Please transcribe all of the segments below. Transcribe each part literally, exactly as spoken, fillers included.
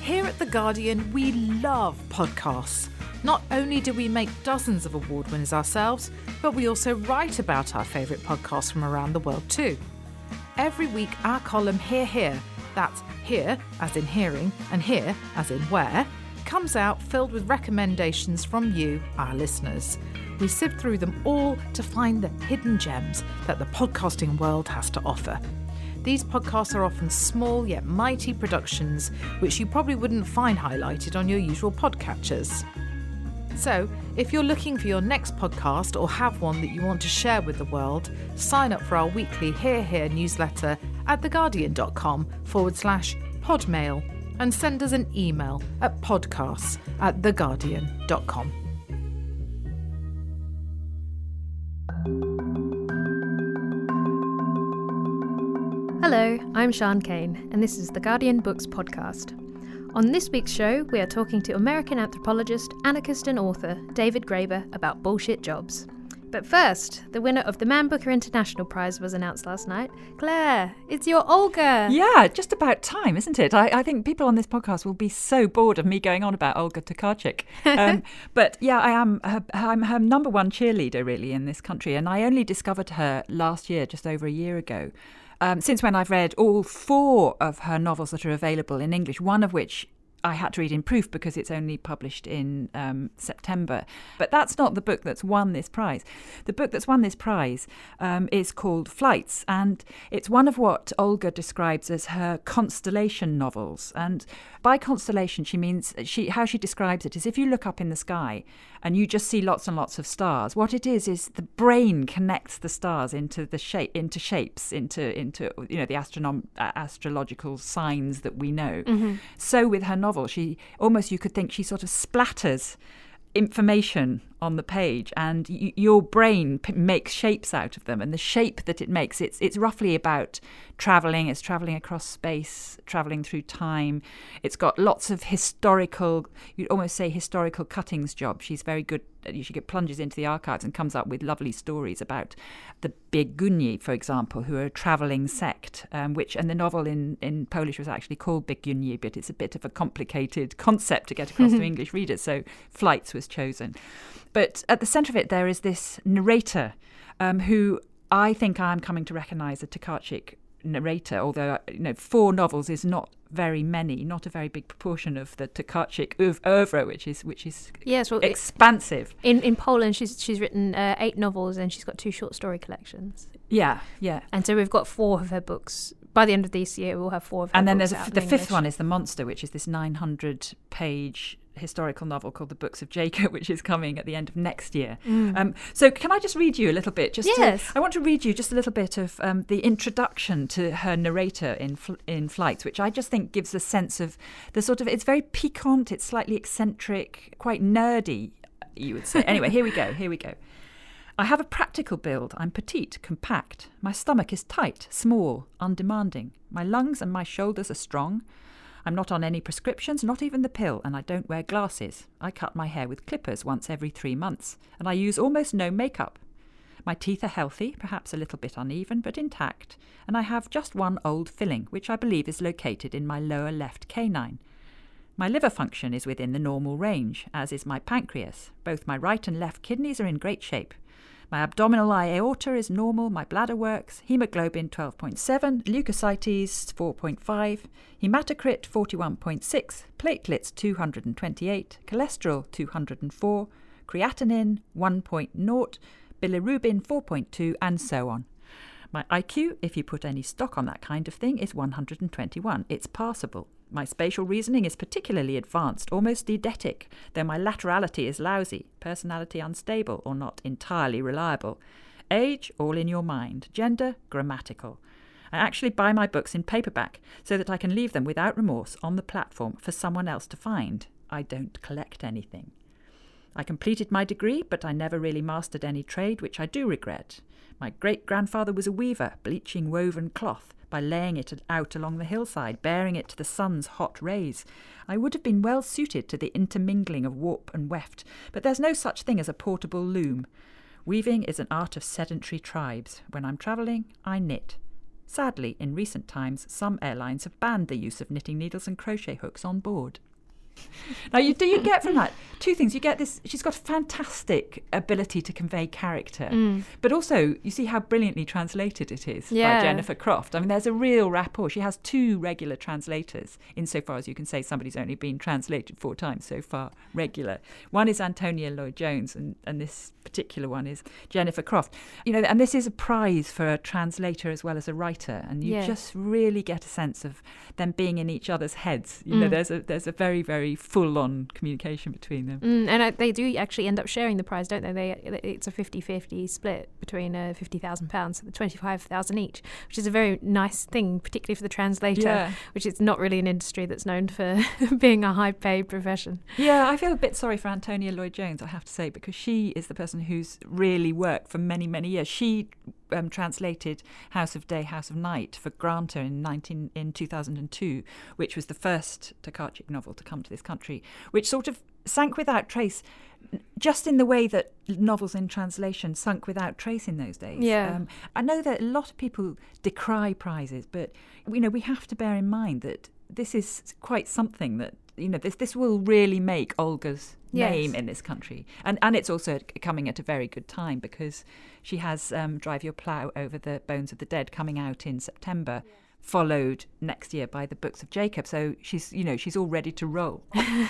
Here at The Guardian, we love podcasts. Not only do we make dozens of award winners ourselves, but we also write about our favourite podcasts from around the world too. Every week, our column Hear Here, that's hear as in hearing and here as in where, comes out filled with recommendations from you, our listeners. We sift through them all to find the hidden gems that the podcasting world has to offer. These podcasts are often small yet mighty productions, which you probably wouldn't find highlighted on your usual podcatchers. So, if you're looking for your next podcast or have one that you want to share with the world, sign up for our weekly Hear Here newsletter at theguardian.com forward slash podmail and send us an email at podcasts at theguardian.com. Hello, I'm Sian Cain, and this is the Guardian Books podcast. On this week's show, we are talking to American anthropologist, anarchist and author David Graeber about bullshit jobs. But first, the winner of the Man Booker International Prize was announced last night. Claire, it's your Olga! Yeah, just about time, isn't it? I, I think people on this podcast will be so bored of me going on about Olga Tokarczuk. Um, but yeah, I am her, I'm her number one cheerleader, really, in this country. And I only discovered her last year, just over a year ago. Um, since when I've read all four of her novels that are available in English, one of which I had to read in proof because it's only published in um, September. But that's not the book that's won this prize. The book that's won this prize um, is called Flights, and it's one of what Olga describes as her constellation novels. And by constellation, she means she how she describes it is if you look up in the sky and you just see lots and lots of stars, what it is is the brain connects the stars into the shape into shapes into into you know the astronom- uh, astrological signs that we know. Mm-hmm. So with her novel, she almost you could think she sort of splatters information on the page, and y- your brain p- makes shapes out of them, and the shape that it makes, it's it's roughly about travelling. It's travelling across space, travelling through time. It's got lots of historical, you'd almost say historical cuttings job. She's very good. She get plunges into the archives and comes up with lovely stories about the Biegunyi, for example, who are a travelling sect, um, which, and the novel in, in Polish was actually called Biegunyi, but it's a bit of a complicated concept to get across to English readers, so Flights was chosen. But at the centre of it, there is this narrator um, who I think I'm coming to recognise a Tokarczuk narrator, although you know four novels is not very many, not a very big proportion of the Tokarczuk oeuvre, which is which is yes, well, expansive. In in Poland, she's she's written uh, eight novels and she's got two short story collections. Yeah, yeah. And so we've got four of her books. By the end of this year, we'll have four of her and then books there's out a, the in fifth English. one is The Monster, which is this nine hundred page historical novel called The Books of Jacob, which is coming at the end of next year. Mm. Um, so can I just read you a little bit? Just yes. To, I want to read you just a little bit of um, the introduction to her narrator in in Flights, which I just think gives a sense of the sort of, it's very piquant, it's slightly eccentric, quite nerdy, you would say. Anyway, here we go, here we go. I have a practical build. I'm petite, compact. My stomach is tight, small, undemanding. My lungs and my shoulders are strong. I'm not on any prescriptions, not even the pill, and I don't wear glasses. I cut my hair with clippers once every three months, and I use almost no makeup. My teeth are healthy, perhaps a little bit uneven, but intact, and I have just one old filling, which I believe is located in my lower left canine. My liver function is within the normal range, as is my pancreas. Both my right and left kidneys are in great shape. My abdominal aorta is normal, my bladder works, hemoglobin twelve point seven, leukocytes four point five, hematocrit forty-one point six, platelets two hundred twenty-eight, cholesterol two hundred four, creatinine one point zero, bilirubin four point two, and so on. My I Q, if you put any stock on that kind of thing, is one hundred twenty-one. It's passable. My spatial reasoning is particularly advanced, almost eidetic, though my laterality is lousy, personality unstable or not entirely reliable. Age, all in your mind. Gender, grammatical. I actually buy my books in paperback so that I can leave them without remorse on the platform for someone else to find. I don't collect anything. I completed my degree, but I never really mastered any trade, which I do regret. My great-grandfather was a weaver, bleaching woven cloth by laying it out along the hillside, bearing it to the sun's hot rays. I would have been well suited to the intermingling of warp and weft, but there's no such thing as a portable loom. Weaving is an art of sedentary tribes. When I'm travelling, I knit. Sadly, in recent times, some airlines have banned the use of knitting needles and crochet hooks on board. Now, you, do you get from that two things? You get this, she's got a fantastic ability to convey character, mm. but also you see how brilliantly translated it is yeah. by Jennifer Croft. I mean, there's a real rapport. She has two regular translators, insofar as you can say somebody's only been translated four times so far, regular. One is Antonia Lloyd-Jones, and, and this particular one is Jennifer Croft. You know, and this is a prize for a translator as well as a writer, and you yeah. just really get a sense of them being in each other's heads. You mm. know, there's a there's a very, very full-on communication between them. Mm, and uh, they do actually end up sharing the prize, don't they? They It's a fifty-fifty split between uh, fifty thousand pounds, so the twenty-five thousand each, which is a very nice thing, particularly for the translator, yeah. which is not really an industry that's known for being a high-paid profession. Yeah, I feel a bit sorry for Antonia Lloyd-Jones, I have to say, because she is the person who's really worked for many, many years. She um, translated House of Day, House of Night for Granta in nineteen in two thousand two, which was the first Tokarczuk novel to come to this country, which sort of sank without trace, just in the way that novels in translation sunk without trace in those days. Yeah. Um, I know that a lot of people decry prizes, but you know, we have to bear in mind that this is quite something that, you know, this this will really make Olga's yes. name in this country. And and it's also coming at a very good time, because she has um, Drive Your Plough Over the Bones of the Dead coming out in September, yeah. followed next year by the Books of Jacob. So she's, you know, she's all ready to roll.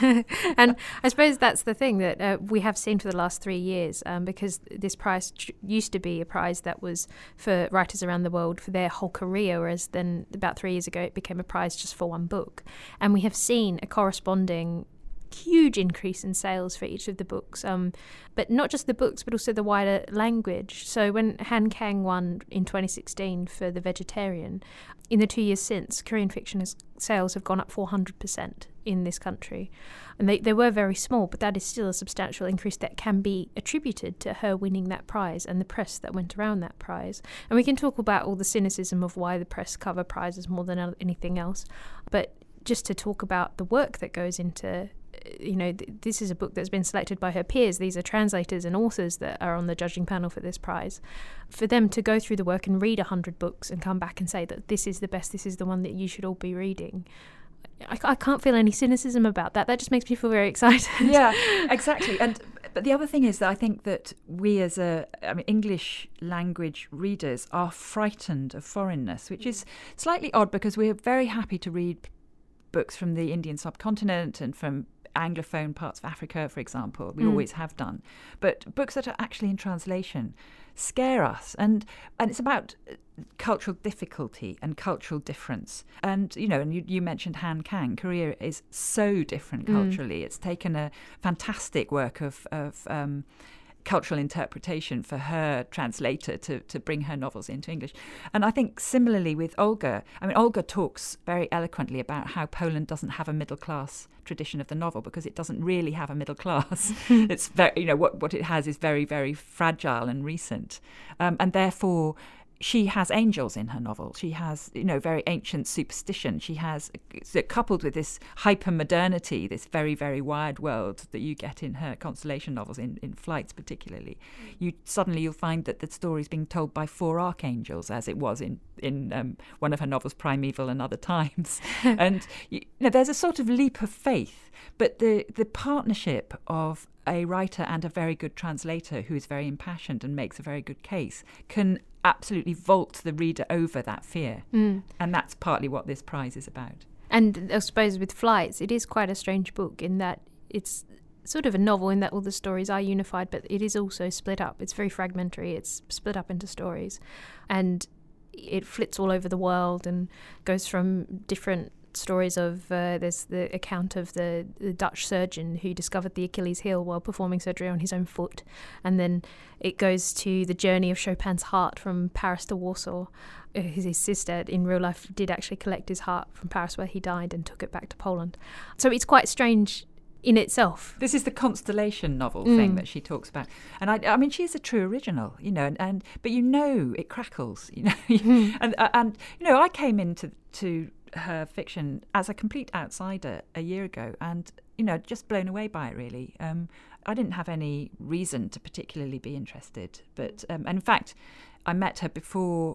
And I suppose that's the thing that uh, we have seen for the last three years, um, because this prize tr- used to be a prize that was for writers around the world for their whole career, whereas then about three years ago it became a prize just for one book. And we have seen a corresponding huge increase in sales for each of the books, um, but not just the books, but also the wider language. So when Han Kang won in twenty sixteen for The Vegetarian, in the two years since, Korean fiction has, sales have gone up four hundred percent in this country. And they, they were very small, but that is still a substantial increase that can be attributed to her winning that prize and the press that went around that prize. And we can talk about all the cynicism of why the press cover prizes more than anything else, but just to talk about the work that goes into, you know, th- this is a book that's been selected by her peers. These are translators and authors that are on the judging panel for this prize. For them to go through the work and read one hundred books and come back and say that this is the best, this is the one that you should all be reading, I, I can't feel any cynicism about that. That just makes me feel very excited. Yeah, exactly. And but the other thing is that I think that we as a, I mean, English language readers are frightened of foreignness, which is slightly odd, because we're very happy to read books from the Indian subcontinent and from Anglophone parts of Africa, for example. We mm. always have done. But books that are actually in translation scare us. And and it's about cultural difficulty and cultural difference. And, you know, and you, you mentioned Han Kang. Korea is so different culturally. Mm. It's taken a fantastic work of... of um, cultural interpretation for her translator to, to bring her novels into English. And I think similarly with Olga, I mean, Olga talks very eloquently about how Poland doesn't have a middle class tradition of the novel, because it doesn't really have a middle class. It's very, you know, what, what it has is very, very fragile and recent. Um, and therefore, she has angels in her novel. She has, you know, very ancient superstition. She has, so coupled with this hyper-modernity, this very, very wired world that you get in her constellation novels, in, in Flights particularly, you suddenly you'll find that the story is being told by four archangels, as it was in, in um, one of her novels, Primeval and Other Times. And you know, there's a sort of leap of faith, but the, the partnership of a writer and a very good translator who is very impassioned and makes a very good case can absolutely vault the reader over that fear. Mm. And that's partly what this prize is about. And I suppose with Flights, it is quite a strange book in that it's sort of a novel in that all the stories are unified, but it is also split up. It's very fragmentary. It's split up into stories. And it flits all over the world and goes from different stories of, uh, there's the account of the, the Dutch surgeon who discovered the Achilles heel while performing surgery on his own foot. And then it goes to the journey of Chopin's heart from Paris to Warsaw. Uh, his, his sister in real life did actually collect his heart from Paris where he died and took it back to Poland. So it's quite strange in itself. This is the constellation novel mm. thing that she talks about. And I, I mean, she's a true original, you know, and, and but you know it crackles, you know. Mm. and, and, you know, I came into to her fiction as a complete outsider a year ago, and you know, just blown away by it really. um I didn't have any reason to particularly be interested, but um, and in fact I met her before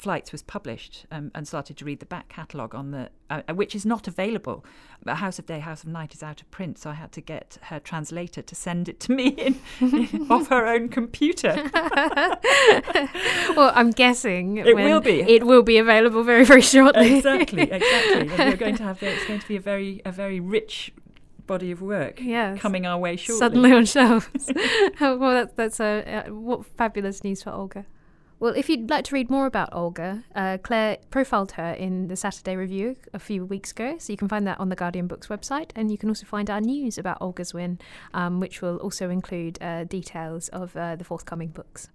Flights was published um, and started to read the back catalogue on the, uh, which is not available. House of Day, House of Night is out of print, so I had to get her translator to send it to me in, in, off her own computer. Well, I'm guessing it will be. It will be available very, very shortly. Exactly, exactly. And we're going to have it's going to be a very, a very rich body of work yes. coming our way shortly. Suddenly on shelves. Well, that's that's a uh, what fabulous news for Olga. Well, if you'd like to read more about Olga, uh, Claire profiled her in the Saturday Review a few weeks ago, so you can find that on the Guardian Books website, and you can also find our news about Olga's win, um, which will also include uh, details of uh, the forthcoming books.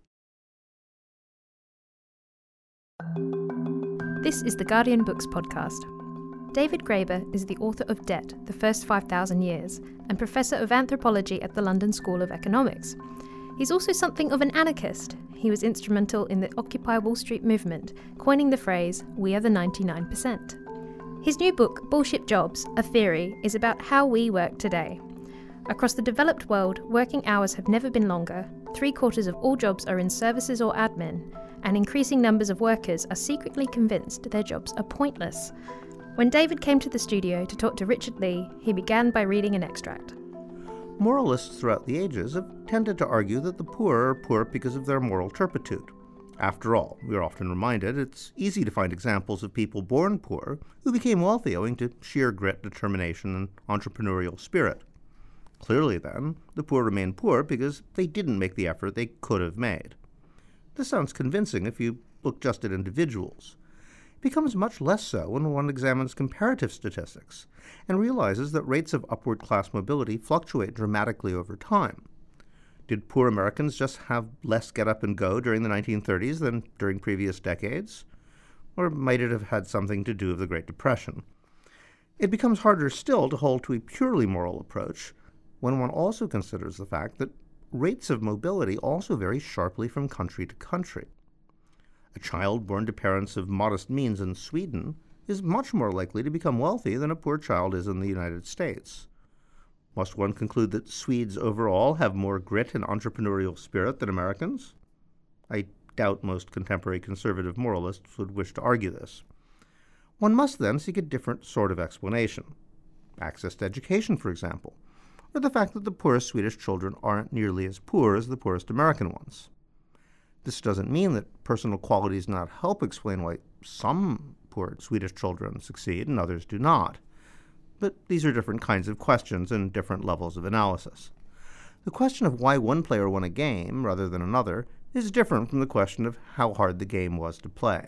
This is the Guardian Books podcast. David Graeber is the author of Debt, The First five thousand Years, and Professor of Anthropology at the London School of Economics. He's also something of an anarchist. He was instrumental in the Occupy Wall Street movement, coining the phrase, "We are the ninety-nine percent." His new book, Bullshit Jobs, A Theory, is about how we work today. Across the developed world, working hours have never been longer, three quarters of all jobs are in services or admin, and increasing numbers of workers are secretly convinced their jobs are pointless. When David came to the studio to talk to Richard Lee, he began by reading an extract. Moralists throughout the ages have tended to argue that the poor are poor because of their moral turpitude. After all, we are often reminded it's easy to find examples of people born poor who became wealthy owing to sheer grit, determination, and entrepreneurial spirit. Clearly, then, the poor remain poor because they didn't make the effort they could have made. This sounds convincing if you look just at individuals. It becomes much less so when one examines comparative statistics and realizes that rates of upward class mobility fluctuate dramatically over time. Did poor Americans just have less get-up-and-go during the nineteen thirties than during previous decades? Or might it have had something to do with the Great Depression? It becomes harder still to hold to a purely moral approach when one also considers the fact that rates of mobility also vary sharply from country to country. A child born to parents of modest means in Sweden is much more likely to become wealthy than a poor child is in the United States. Must one conclude that Swedes overall have more grit and entrepreneurial spirit than Americans? I doubt most contemporary conservative moralists would wish to argue this. One must then seek a different sort of explanation. Access to education, for example, or the fact that the poorest Swedish children aren't nearly as poor as the poorest American ones. This doesn't mean that personal qualities do not help explain why some poor Swedish children succeed and others do not. But these are different kinds of questions and different levels of analysis. The question of why one player won a game rather than another is different from the question of how hard the game was to play.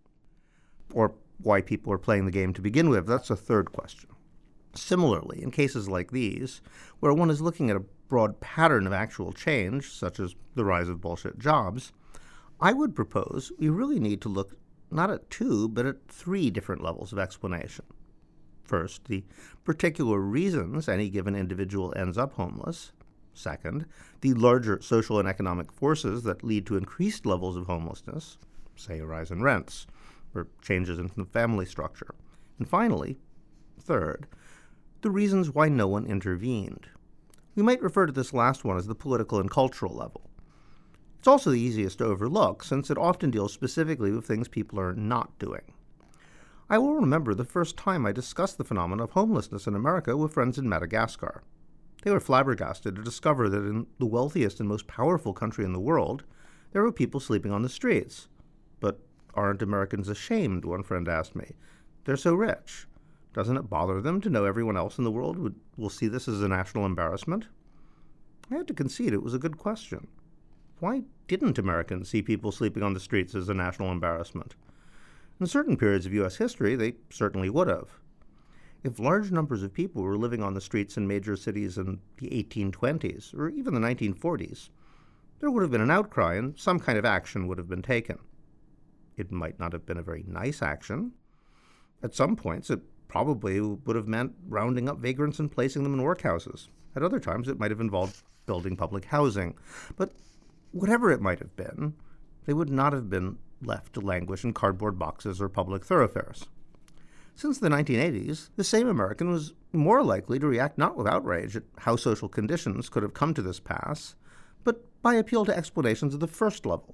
Or why people are playing the game to begin with. That's a third question. Similarly, in cases like these, where one is looking at a broad pattern of actual change, such as the rise of bullshit jobs, I would propose we really need to look not at two, but at three different levels of explanation. First, the particular reasons any given individual ends up homeless. Second, the larger social and economic forces that lead to increased levels of homelessness, say a rise in rents, or changes in the family structure. And finally, third, the reasons why no one intervened. We might refer to this last one as the political and cultural level. It's also the easiest to overlook, since it often deals specifically with things people are not doing. I will remember the first time I discussed the phenomenon of homelessness in America with friends in Madagascar. They were flabbergasted to discover that in the wealthiest and most powerful country in the world, there were people sleeping on the streets. But aren't Americans ashamed, one friend asked me. They're so rich. Doesn't it bother them to know everyone else in the world would, will see this as a national embarrassment? I had to concede it was a good question. Why didn't Americans see people sleeping on the streets as a national embarrassment? In certain periods of U S history, they certainly would have. If large numbers of people were living on the streets in major cities in the eighteen twenties, or even the nineteen forties, there would have been an outcry and some kind of action would have been taken. It might not have been a very nice action. At some points, it probably would have meant rounding up vagrants and placing them in workhouses. At other times, it might have involved building public housing. But whatever it might have been, they would not have been left to languish in cardboard boxes or public thoroughfares. Since the nineteen eighties, the same American was more likely to react not with outrage at how social conditions could have come to this pass, but by appeal to explanations of the first level,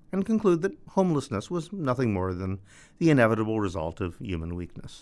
and conclude that homelessness was nothing more than the inevitable result of human weakness.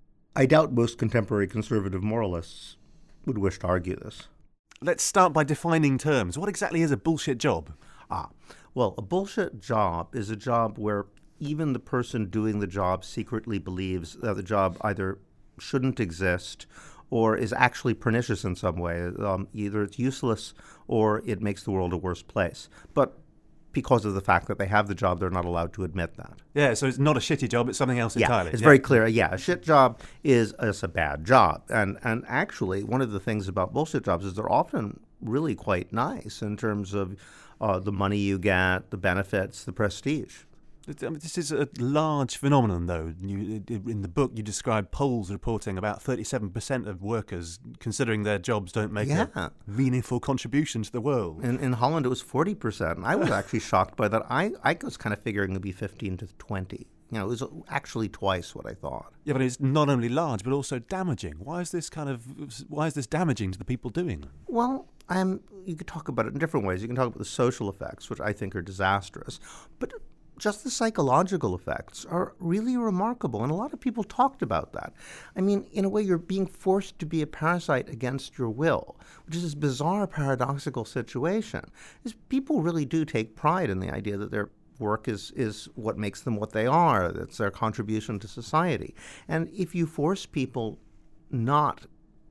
I doubt most contemporary conservative moralists would wish to argue this. Let's start by defining terms. What exactly is a bullshit job? Ah, well, a bullshit job is a job where even the person doing the job secretly believes that the job either shouldn't exist or is actually pernicious in some way. Um, either it's useless or it makes the world a worse place. But because of the fact that they have the job, they're not allowed to admit that. Yeah, so it's not a shitty job, it's something else yeah, entirely. It's yeah. very clear. Yeah, a shit job is, is a bad job. And, and actually, one of the things about bullshit jobs is they're often really quite nice in terms of uh, the money you get, the benefits, the prestige. This is a large phenomenon, though. You, in the book, you describe polls reporting about thirty-seven percent of workers considering their jobs don't make yeah. a meaningful contribution to the world. In, in Holland, it was forty percent. I was actually shocked by that. I, I was kind of figuring it would be fifteen to twenty. You know, it was actually twice what I thought. Yeah, but it's not only large, but also damaging. Why is this kind of, why is this damaging to the people doing it? Well, um, you could talk about it in different ways. You can talk about the social effects, which I think are disastrous. But just the psychological effects are really remarkable, and a lot of people talked about that. I mean, in a way, you're being forced to be a parasite against your will, which is this bizarre, paradoxical situation. Is people really do take pride in the idea that their work is, is what makes them what they are. That's their contribution to society. And if you force people not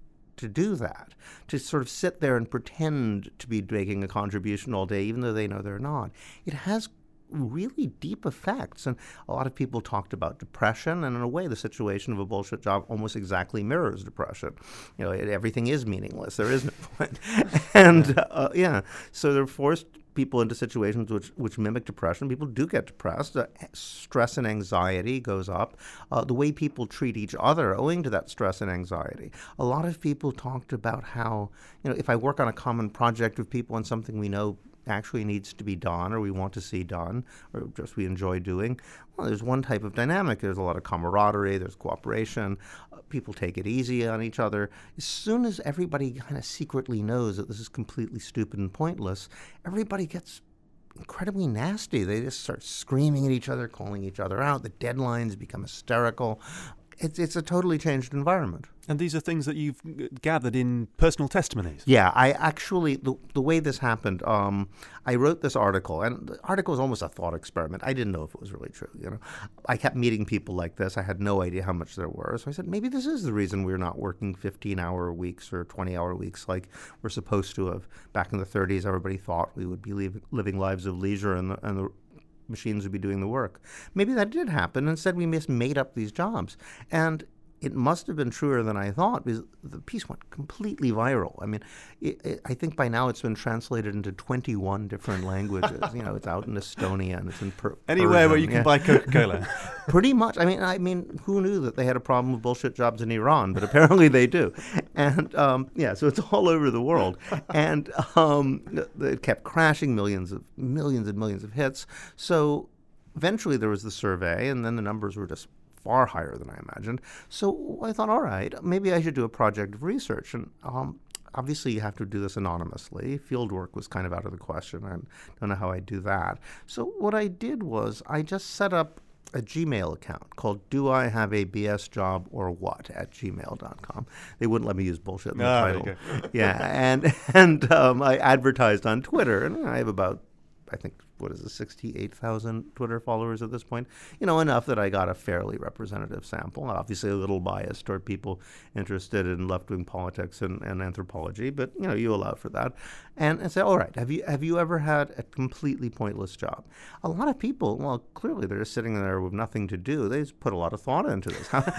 to do that, to sort of sit there and pretend to be making a contribution all day, even though they know they're not, it has really deep effects. And a lot of people talked about depression, and in a way the situation of a bullshit job almost exactly mirrors depression. You know, it, everything is meaningless. There is no point. and uh, yeah, so they're forced people into situations which, which mimic depression. People do get depressed. Uh, stress and anxiety goes up. Uh, the way people treat each other owing to that stress and anxiety. A lot of people talked about how, you know, if I work on a common project with people on something we know actually needs to be done or we want to see done or just we enjoy doing, well, there's one type of dynamic. There's a lot of camaraderie, there's cooperation, uh, people take it easy on each other. As soon as everybody kind of secretly knows that this is completely stupid and pointless, everybody gets incredibly nasty. They just start screaming at each other, calling each other out. The deadlines become hysterical. It's, it's a totally changed environment. And these are things that you've gathered in personal testimonies. Yeah, I actually, the, the way this happened, um, I wrote this article, and the article was almost a thought experiment. I didn't know if it was really true, you know. I kept meeting people like this. I had no idea how much there were. So I said, maybe this is the reason we're not working fifteen-hour weeks or twenty-hour weeks like we're supposed to have. Back in the thirties, everybody thought we would be leave, living lives of leisure and the, and the machines would be doing the work. Maybe that did happen. Instead, we just made up these jobs. And it must have been truer than I thought because the piece went completely viral. I mean, it, it, I think by now it's been translated into twenty-one different languages. You know, it's out in Estonia and it's in per- Anywhere Persian. where you can yeah. buy Coca-Cola. Pretty much. I mean, I mean, who knew that they had a problem with bullshit jobs in Iran? But apparently they do. And um, yeah, so it's all over the world. And um, it kept crashing, millions of millions and millions of hits. So eventually there was the survey, and then the numbers were just far higher than I imagined. So I thought, all right, maybe I should do a project of research. And um, obviously you have to do this anonymously. Field work was kind of out of the question. I don't know how I'd do that. So what I did was I just set up a Gmail account called Do I Have a B S Job or What at gmail dot com. They wouldn't let me use bullshit in the oh, title. yeah, and and um, I advertised on Twitter, and I have about, I think, what is it, sixty-eight thousand Twitter followers at this point. You know, enough that I got a fairly representative sample. Obviously a little biased toward people interested in left-wing politics and, and anthropology, but, you know, you allow for that. And, and say, all right, have you have you ever had a completely pointless job? A lot of people, well, clearly they're just sitting there with nothing to do. They just put a lot of thought into this. How,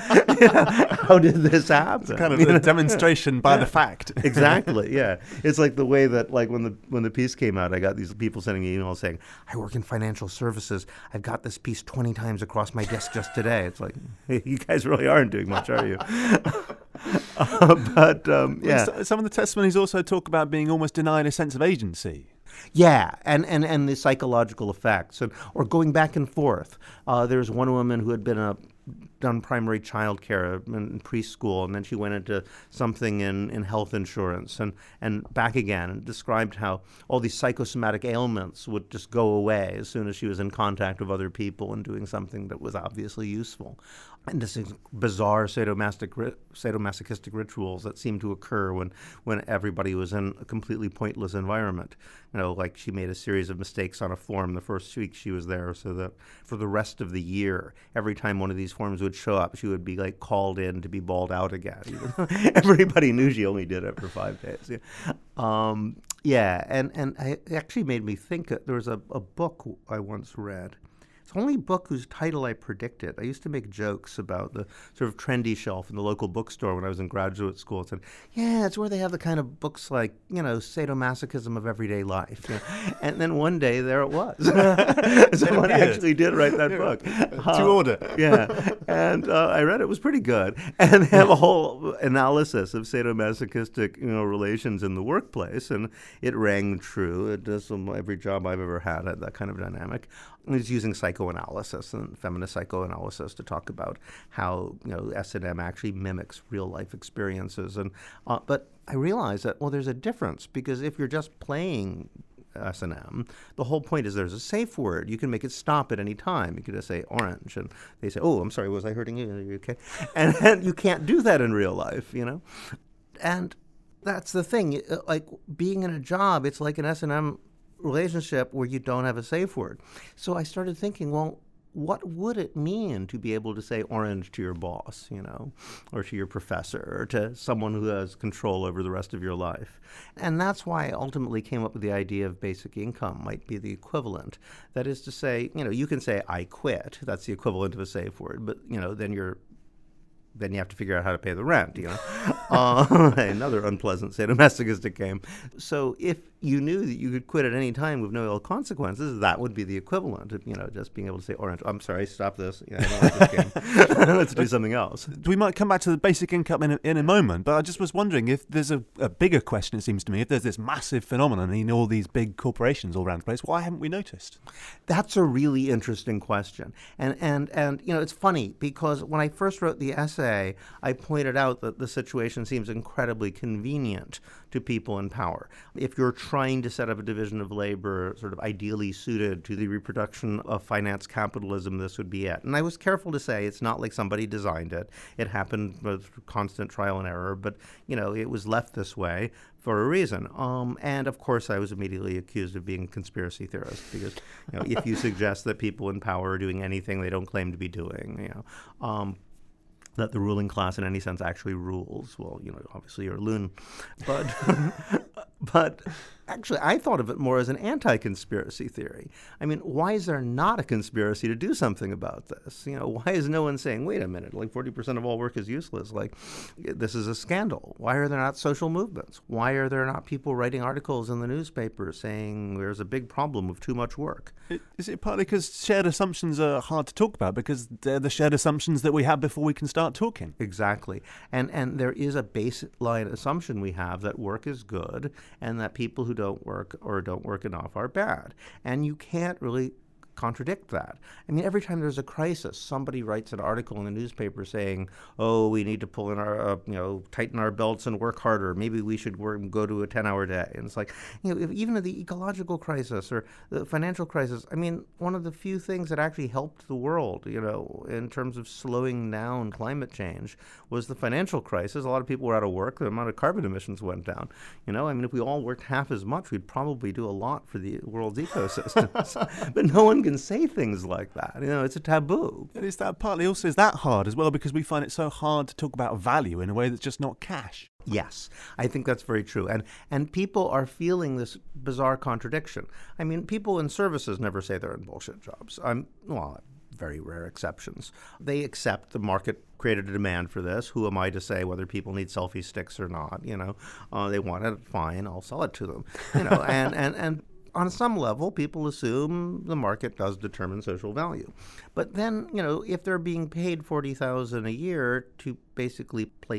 how did this happen? It's kind of a demonstration by yeah. the fact. Exactly, yeah. It's like the way that, like, when the when the piece came out, I got these people sending me emails saying, I work in financial services. I've got this piece twenty times across my desk just today. It's like, hey, you guys really aren't doing much, are you? uh, but, um, yeah. Well, some of the testimonies also talk about being almost denied a sense of agency. Yeah, and, and, and the psychological effects, and, or going back and forth. Uh, there's one woman who had been a done primary child care in preschool, and then she went into something in, in health insurance and, and back again, and described how all these psychosomatic ailments would just go away as soon as she was in contact with other people and doing something that was obviously useful. And this bizarre sadomasochistic, sadomasochistic rituals that seemed to occur when, when everybody was in a completely pointless environment. You know, like she made a series of mistakes on a form the first week she was there, so that for the rest of the year, every time one of these forms would show up, she would be like called in to be balled out again. Everybody knew she only did it for five days. Yeah, um, yeah and, and it actually made me think. There was a, a book I once read. It's the only book whose title I predicted. I used to make jokes about the sort of trendy shelf in the local bookstore when I was in graduate school. It said, yeah, it's where they have the kind of books like, you know, sadomasochism of everyday life. You know? And then one day there it was. Someone actually did write that yeah. book. To uh, order. Yeah. And uh, I read it. It was pretty good. And they have a whole analysis of sadomasochistic, you know, relations in the workplace. And it rang true. It does some, every job I've ever had had that kind of dynamic. It's using psychoanalysis and feminist psychoanalysis to talk about how, you know, S and M actually mimics real life experiences. And uh, but I realized that, well, there's a difference, because if you're just playing S and M, the whole point is there's a safe word. You can make it stop at any time. You can just say orange, and they say, oh, I'm sorry, was I hurting you? Are you okay? And, and you can't do that in real life, you know? And that's the thing. Like being in a job, it's like an S and M relationship where you don't have a safe word. So I started thinking, well, what would it mean to be able to say orange to your boss, you know, or to your professor, or to someone who has control over the rest of your life? And that's why I ultimately came up with the idea of basic income might be the equivalent. That is to say, you know, you can say, I quit. That's the equivalent of a safe word. But, you know, then you're then you have to figure out how to pay the rent, you know. uh, another unpleasant sadomasochistic game. So if you knew that you could quit at any time with no ill consequences, that would be the equivalent of, you know, just being able to say, orange, I'm sorry, stop this. Yeah, I don't like this game. Let's do something else. We might come back to the basic income in a, in a moment, but I just was wondering if there's a, a bigger question, it seems to me, if there's this massive phenomenon in all these big corporations all around the place, why haven't we noticed? That's a really interesting question. And, and, and you know, it's funny because when I first wrote the essay, I pointed out that the situation seems incredibly convenient to people in power. If you're trying to set up a division of labor sort of ideally suited to the reproduction of finance capitalism, this would be it. And I was careful to say it's not like somebody designed it. It happened with constant trial and error, but, you know, it was left this way for a reason. Um, and, of course, I was immediately accused of being a conspiracy theorist because, you know, if you suggest that people in power are doing anything they don't claim to be doing, you know, um, that the ruling class in any sense actually rules. Well, you know, obviously you're a loon. But, but actually, I thought of it more as an anti-conspiracy theory. I mean, why is there not a conspiracy to do something about this? You know, why is no one saying, wait a minute, like forty percent of all work is useless? Like, this is a scandal. Why are there not social movements? Why are there not people writing articles in the newspaper saying there's a big problem with too much work? Is it partly because shared assumptions are hard to talk about because they're the shared assumptions that we have before we can start talking? Exactly. And and there is a baseline assumption we have that work is good and that people who don't work or don't work enough are bad. And you can't really contradict that. I mean, every time there's a crisis, somebody writes an article in the newspaper saying, oh, we need to pull in our, uh, you know, tighten our belts and work harder. Maybe we should work, go to a ten-hour day. And it's like, you know, if, even in the ecological crisis or the financial crisis, I mean, one of the few things that actually helped the world, you know, in terms of slowing down climate change was the financial crisis. A lot of people were out of work. The amount of carbon emissions went down. You know, I mean, if we all worked half as much, we'd probably do a lot for the world's ecosystems. But no one can say things like that. You know, it's a taboo. And is that partly also, is that hard as well because we find it so hard to talk about value in a way that's just not cash? Yes, I think that's very true. And and people are feeling this bizarre contradiction. I mean, people in services never say they're in bullshit jobs. I'm, well, very rare exceptions. They accept the market created a demand for this. Who am I to say whether people need selfie sticks or not? You know, uh, they want it, fine, I'll sell it to them. You know, and, and, and on some level, people assume the market does determine social value. But then, you know, if they're being paid forty thousand dollars a year to basically play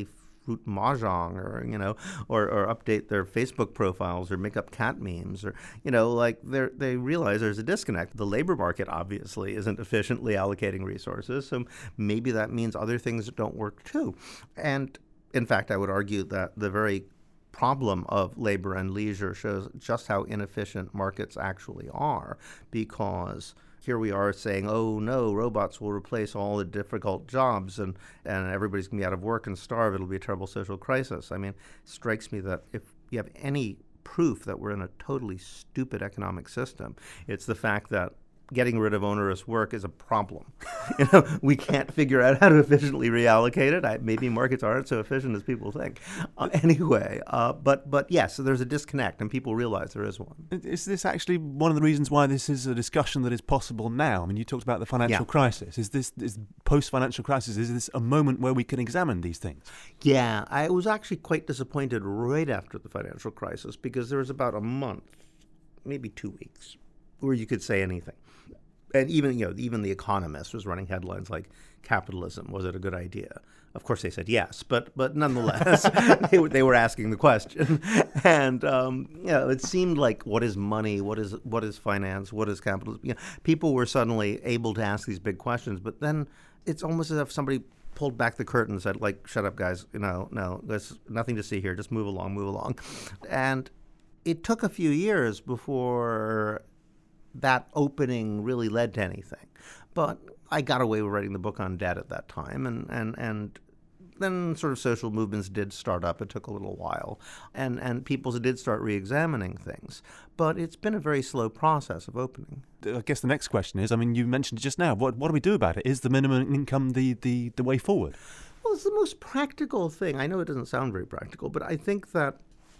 flute mahjong, or you know, or, or update their Facebook profiles, or make up cat memes, or you know, like they they realize there's a disconnect. The labor market obviously isn't efficiently allocating resources, so maybe that means other things don't work too. And in fact, I would argue that the very problem of labor and leisure shows just how inefficient markets actually are, because here we are saying, oh no, robots will replace all the difficult jobs and, and everybody's going to be out of work and starve. It'll be a terrible social crisis. I mean, it strikes me that if you have any proof that we're in a totally stupid economic system, it's the fact that getting rid of onerous work is a problem. You know, we can't figure out how to efficiently reallocate it. I, maybe markets aren't so efficient as people think. Uh, anyway, uh, but but yes, so there's a disconnect, and people realize there is one. Is this actually one of the reasons why this is a discussion that is possible now? I mean, you talked about the financial Yeah. crisis. Is this, is post-financial crisis, is this a moment where we can examine these things? Yeah, I was actually quite disappointed right after the financial crisis, because there was about a month, maybe two weeks, where you could say anything. And even, you know, even The Economist was running headlines like, capitalism, was it a good idea? Of course they said yes, but but nonetheless, they, were, they were asking the question. And, um, you know, it seemed like, what is money? What is what is finance? What is capitalism? You know, people were suddenly able to ask these big questions, but then it's almost as if somebody pulled back the curtain and said, like, shut up, guys. You know, no, there's nothing to see here. Just move along, move along. And it took a few years before that opening really led to anything. But I got away with writing the book on debt at that time, and, and, and then sort of social movements did start up. It took a little while, and, and people did start re-examining things. But it's been a very slow process of opening. I guess the next question is, I mean, you mentioned it just now, what what do we do about it? Is the minimum income the, the, the way forward? Well, it's the most practical thing. I know it doesn't sound very practical, but I think that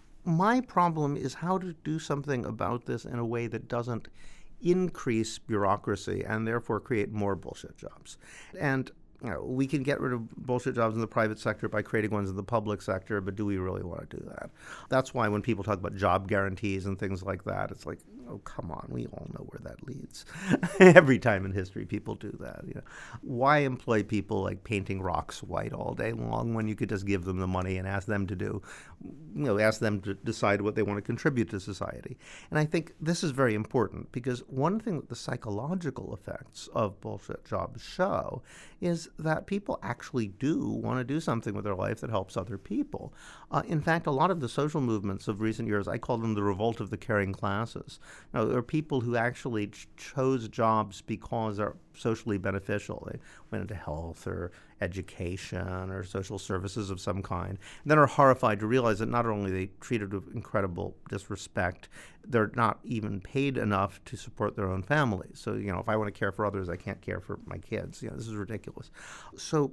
my problem is how to do something about this in a way that doesn't increase bureaucracy and therefore create more bullshit jobs. And you know, we can get rid of bullshit jobs in the private sector by creating ones in the public sector, but do we really want to do that? That's why when people talk about job guarantees and things like that, it's like, oh, come on, we all know where that leads. Every time in history people do that. You know, why employ people like painting rocks white all day long when you could just give them the money and ask them to do, you know, ask them to decide what they want to contribute to society? And I think this is very important, because one thing that the psychological effects of bullshit jobs show is that people actually do want to do something with their life that helps other people. Uh, in fact, a lot of the social movements of recent years, I call them the revolt of the caring classes. Now, there are people who actually ch- chose jobs because they're socially beneficial. They went into health or education or social services of some kind, and then are horrified to realize that not only are they treated with incredible disrespect, they're not even paid enough to support their own families. So, you know, if I want to care for others, I can't care for my kids. You know, this is ridiculous. So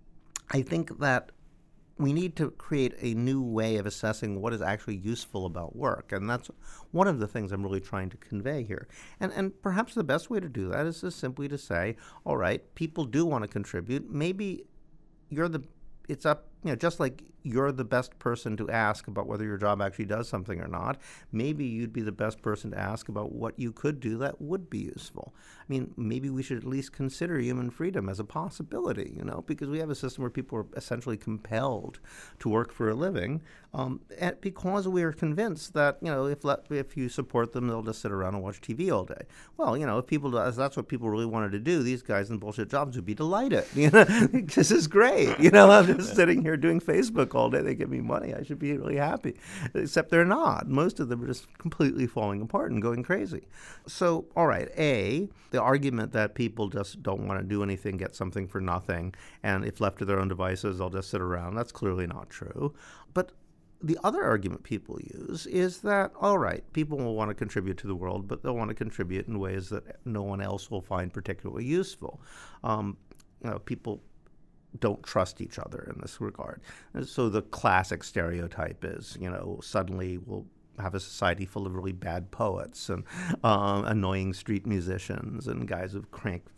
I think that we need to create a new way of assessing what is actually useful about work. And that's one of the things I'm really trying to convey here. And and perhaps the best way to do that is just simply to say, all right, people do want to contribute. Maybe you're the, it's up, you know, just like you're the best person to ask about whether your job actually does something or not, maybe you'd be the best person to ask about what you could do that would be useful. I mean, maybe we should at least consider human freedom as a possibility, you know, because we have a system where people are essentially compelled to work for a living, um, and because we are convinced that, you know, if let, if you support them, they'll just sit around and watch T V all day. Well, you know, if people, if that's what people really wanted to do, these guys in bullshit jobs would be delighted. You know, this is great. You know, I'm just sitting here doing Facebook all day. They give me money. I should be really happy. Except they're not. Most of them are just completely falling apart and going crazy. So, all right, A, the argument that people just don't want to do anything, get something for nothing, and if left to their own devices, they'll just sit around. That's clearly not true. But the other argument people use is that, all right, people will want to contribute to the world, but they'll want to contribute in ways that no one else will find particularly useful. Um, you know, people don't trust each other in this regard. And so the classic stereotype is, you know, suddenly we'll have a society full of really bad poets and um, annoying street musicians and guys who crank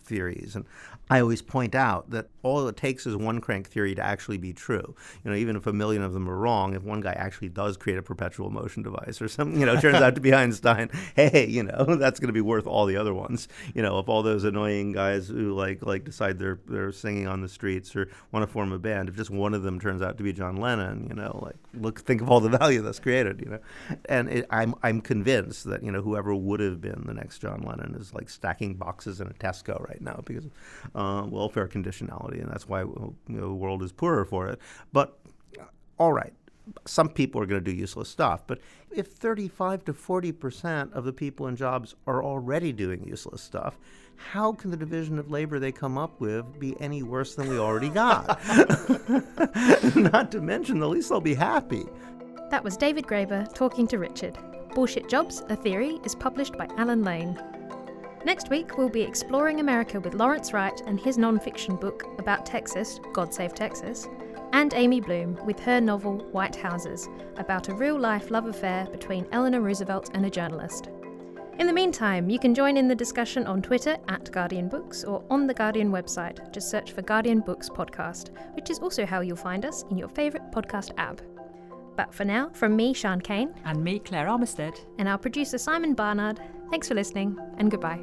theories. And I always point out that all it takes is one crank theory to actually be true. You know, even if a million of them are wrong, if one guy actually does create a perpetual motion device or something, you know, turns out to be Einstein, hey, you know, that's going to be worth all the other ones. You know, if all those annoying guys who like like decide they're they're singing on the streets or want to form a band, if just one of them turns out to be John Lennon, you know, like look, think of all the value that's created, you know. And it, I'm I'm convinced that, you know, whoever would have been the next John Lennon is like stacking boxes in a Tesco right now because of uh, welfare conditionality, and that's why you know, the world is poorer for it. But all right, some people are going to do useless stuff, but if thirty-five to forty percent of the people in jobs are already doing useless stuff, how can the division of labor they come up with be any worse than we already got? Not to mention, at least they'll be happy. That was David Graeber talking to Richard. Bullshit Jobs, A Theory is published by Alan Lane. Next week, we'll be exploring America with Lawrence Wright and his non-fiction book about Texas, God Save Texas, and Amy Bloom with her novel White Houses, about a real-life love affair between Eleanor Roosevelt and a journalist. In the meantime, you can join in the discussion on Twitter at Guardian Books or on the Guardian website. Just search for Guardian Books Podcast, which is also how you'll find us in your favourite podcast app. But for now, from me, Sian Cain. And me, Claire Armistead. And our producer, Simon Barnard. Thanks for listening, and goodbye.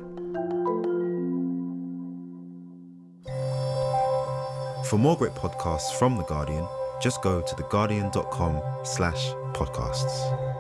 For more great podcasts from The Guardian, just go to theguardian.com slash podcasts.